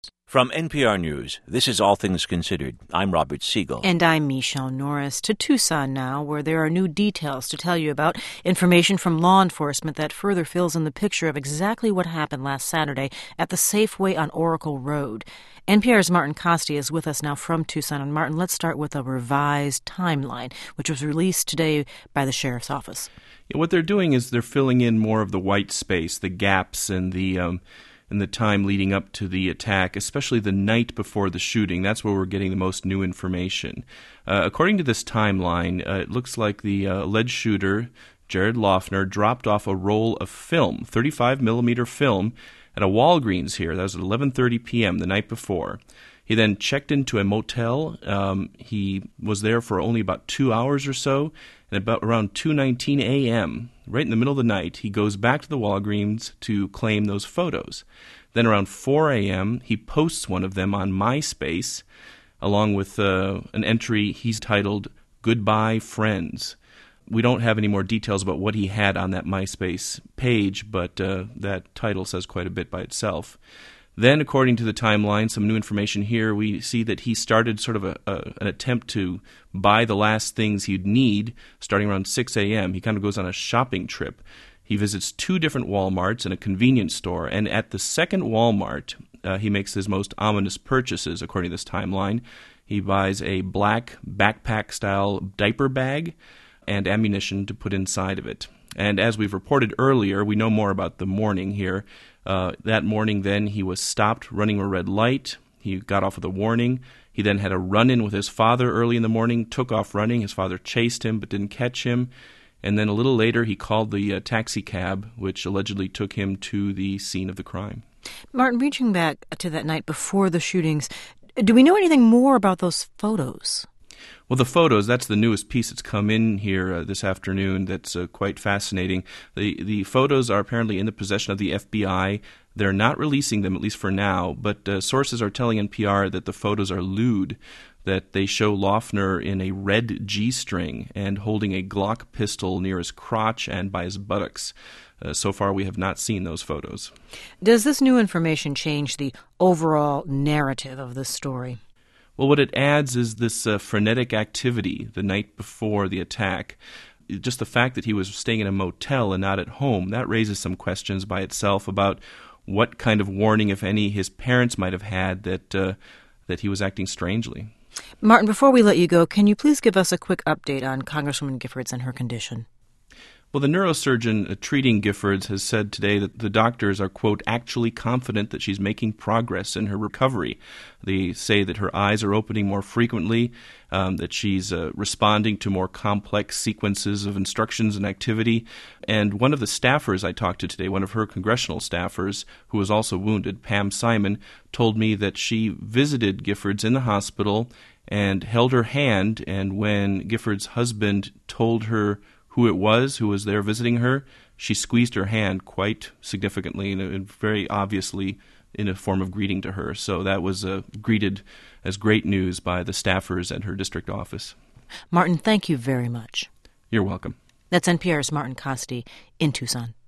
From NPR News, this is All Things Considered. I'm Robert Siegel. And I'm Michelle Norris. To Tucson now, where there are new details to tell you about, information from law enforcement that further fills in the picture of exactly what happened last Saturday at the Safeway on Oracle Road. NPR's Martin Kaste is with us now from Tucson. And Martin, let's start with a revised timeline, which was released today by the sheriff's office. Yeah, what they're doing is they're filling in more of the white space, the gaps and the time leading up to the attack, especially the night before the shooting. That's where we're getting the most new information. According to this timeline, it looks like the alleged shooter, Jared Loughner, dropped off a roll of film, 35-millimeter film, at a Walgreens here. That was at 11:30 p.m. the night before. He then checked into a motel. He was there for only about 2 hours or so, and about around 2:19 a.m., right in the middle of the night, he goes back to the Walgreens to claim those photos. Then around 4 a.m., he posts one of them on MySpace, along with an entry he's titled, "Goodbye, Friends." We don't have any more details about what he had on that MySpace page, but that title says quite a bit by itself. Then, according to the timeline, some new information here, we see that he started sort of an attempt to buy the last things he'd need starting around 6 a.m. He kind of goes on a shopping trip. He visits 2 different Walmarts and a convenience store, and at the second Walmart, he makes his most ominous purchases, according to this timeline. He buys a black backpack-style diaper bag and ammunition to put inside of it. And as we've reported earlier, we know more about the morning here. That morning, then, he was stopped running a red light. He got off with a warning. He then had a run-in with his father early in the morning, took off running. His father chased him but didn't catch him. And then a little later, he called the taxi cab, which allegedly took him to the scene of the crime. Martin, reaching back to that night before the shootings, do we know anything more about those photos? Well, the photos, that's the newest piece that's come in here this afternoon that's quite fascinating. The photos are apparently in the possession of the FBI. They're not releasing them, at least for now, but sources are telling NPR that the photos are lewd, that they show Loughner in a red G-string and holding a Glock pistol near his crotch and by his buttocks. So far, we have not seen those photos. Does this new information change the overall narrative of this story? Well, what it adds is this frenetic activity the night before the attack. Just the fact that he was staying in a motel and not at home, that raises some questions by itself about what kind of warning, if any, his parents might have had that he was acting strangely. Martin, before we let you go, can you please give us a quick update on Congresswoman Giffords and her condition? Well, the neurosurgeon treating Giffords has said today that the doctors are, quote, actually confident that she's making progress in her recovery. They say that her eyes are opening more frequently, that she's responding to more complex sequences of instructions and activity. And one of the staffers I talked to today, one of her congressional staffers, who was also wounded, Pam Simon, told me that she visited Giffords in the hospital and held her hand, and when Giffords' husband told her who it was who was there visiting her, she squeezed her hand quite significantly and very obviously in a form of greeting to her. So that was greeted as great news by the staffers at her district office. Martin, thank you very much. You're welcome. That's NPR's Martin Kaste in Tucson.